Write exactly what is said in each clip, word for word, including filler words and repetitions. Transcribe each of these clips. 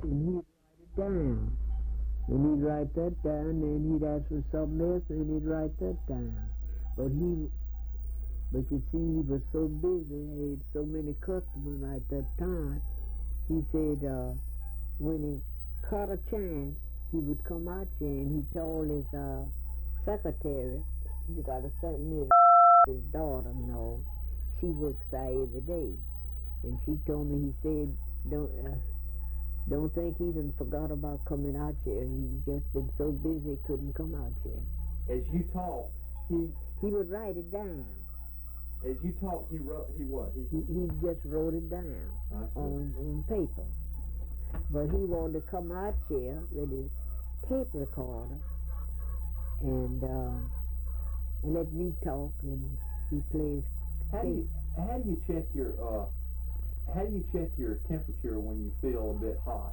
and he'd write it down. And he'd write that down, and he'd ask for something else, and he'd write that down. But he, but you see, he was so busy, he had so many customers at that time. He said uh, when he caught a chance, he would come out here, and he told his uh, secretary, he's got a certain his daughter, you know, she works there every day. And she told me, he said, don't uh, don't think he done forgot about coming out here. He's just been so busy he couldn't come out here. As you talked, he He would write it down. as you talked, he wrote. He what? He, He, he just wrote it down I see. on, on paper. But he wanted to come out here with his tape recorder and uh, and let me talk, and he plays How do tape. you how do you check your uh how do you check your temperature when you feel a bit hot?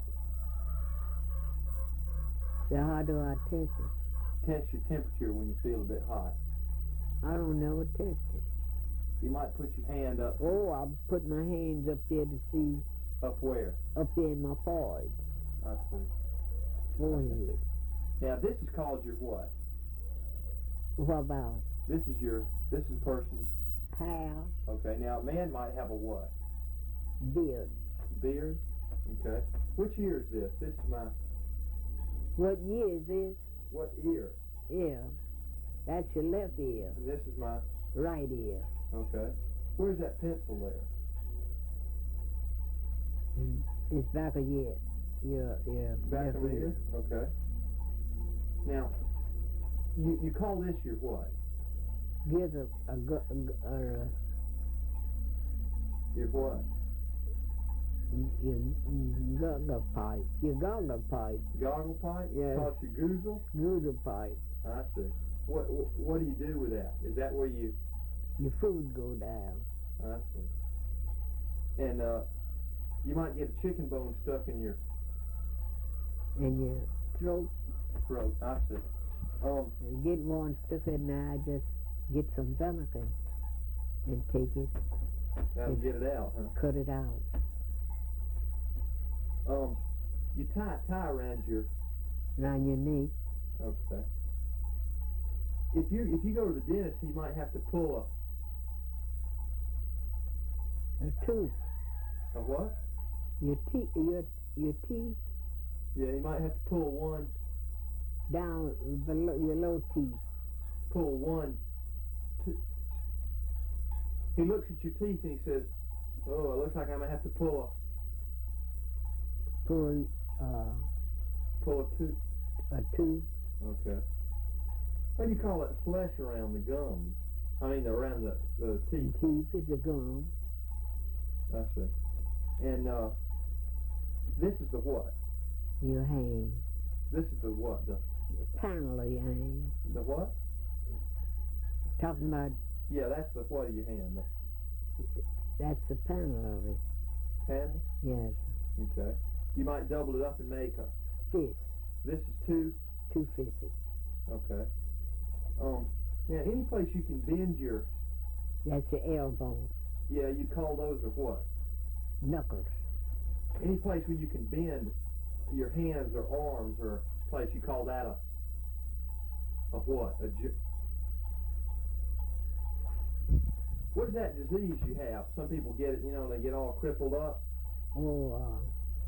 So how do I test it? Test your temperature when you feel a bit hot. I don't never test it. You might put your hand up Oh, I put my hands up there to see up where? up there in my forehead, I see. forehead. Now this is called your what? What about This is your this is a person's hair, okay. Now a man might have a what? beard? Beard? Okay. Which ear is this? This is my What year is this? what ear? Yeah, that's your left ear, And this is my right ear. okay. Where's that pencil there? Mm. It's back of your your your Back left of my ear? Okay. Now you you call this your what? Gives a a, gu- a, gu- or a Your what? your gugger pipe, your gugger pipe, Goggle pipe? Yeah. Call it your goozle? gugger pipe. I see. What, what what do you do with that? Is that where you Your food go down. I see. And uh you might get a chicken bone stuck in your And your throat, throat. I see. Um you get one stuck in there, just get some vinegar and take it, that'll get it out, huh? cut it out. Um you tie a tie around your Around your neck. okay. If you if you go to the dentist, he might have to pull A tooth, a a what? your teeth, your your teeth Yeah, he might have to pull one down below your low teeth. pull one. Two. He looks at your teeth and he says, "Oh, it looks like I'm gonna have to pull Pull uh, a pull a tooth." a tooth. Okay. What do you call that flesh around the gums? I mean, around the the teeth. Teeth is a gum. I see. And uh, this is the what? Your hand. This is the what? The Panel of your hand. the what? Talking about Yeah, that's the what of your hand. The that's the panel of it. panel. Yes. Okay. You might double it up and make a. Fist. This is two. Two fists. Okay. Um. Now, any place you can bend your. That's your elbow. Yeah, you call those or what? Knuckles. Any place where you can bend your hands or arms or place, you call that a. A what? A. Ju- What is that disease you have? Some people get it, you know, they get all crippled up. Oh, uh,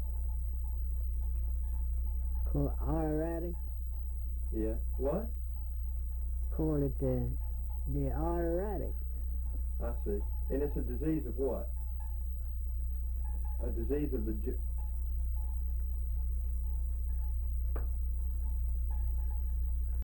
call automatic. Yeah. What? Call it the the automatic. I see. And it's a disease of what? A disease of the ju-